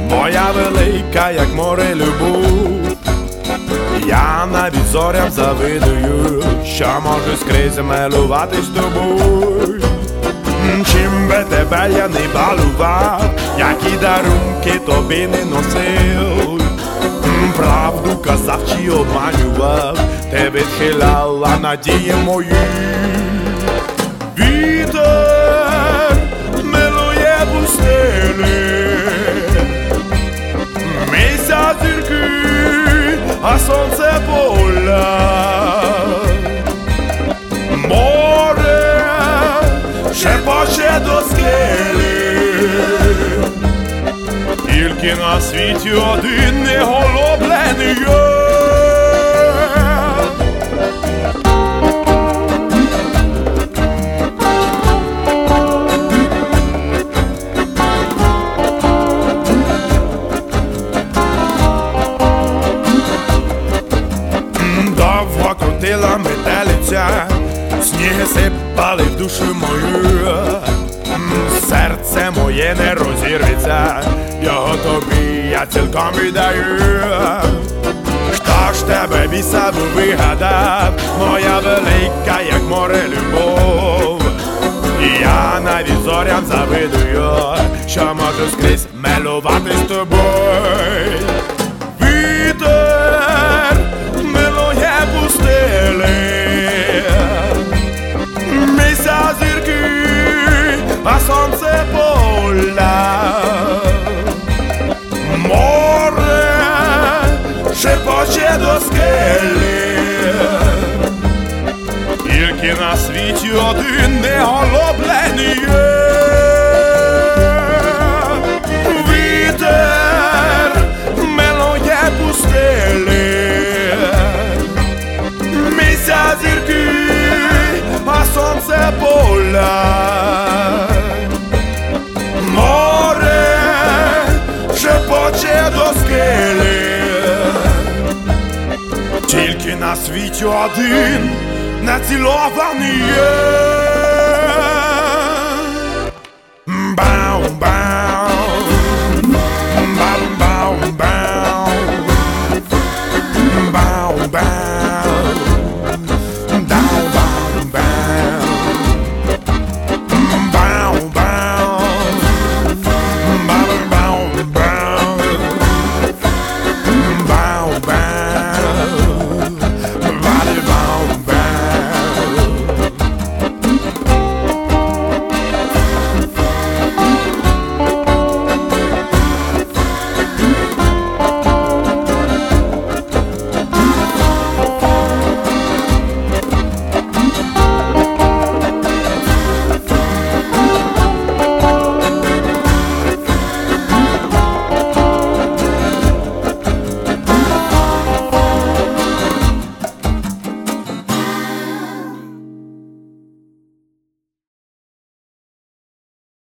моя велика, як море, любов. Я навіть зорям завидую, що можу скрізь милуватись тобою. Чим би тебе я не балував, які дарунки тобі не носив, правду казав чи обманював, ти відхиляла надії мої. Вітер милує пустелі, місяць зірки, а сонце поля. Море шепоче до скелі, тільки на світі один неголоблений є. Довго крутила метелиця, сніги сипали в душу мою. Серце моє не розірветься, його тобі я цілком віддаю. Хто ж тебе біса вигадав, моя велика, як море, любов. І я навіть зорям завидую, що можу скрізь милуватись тобою. Вітер милує пустелі, місяць зірки, а сонце поля. Море шепоче до скелі, тільки на світі один неголоблений є. Вітер милує пустелі, місяць зірки, а сонце поля. Море шепоче до скелі, тільки на світі один нецілований є. Бау-бау.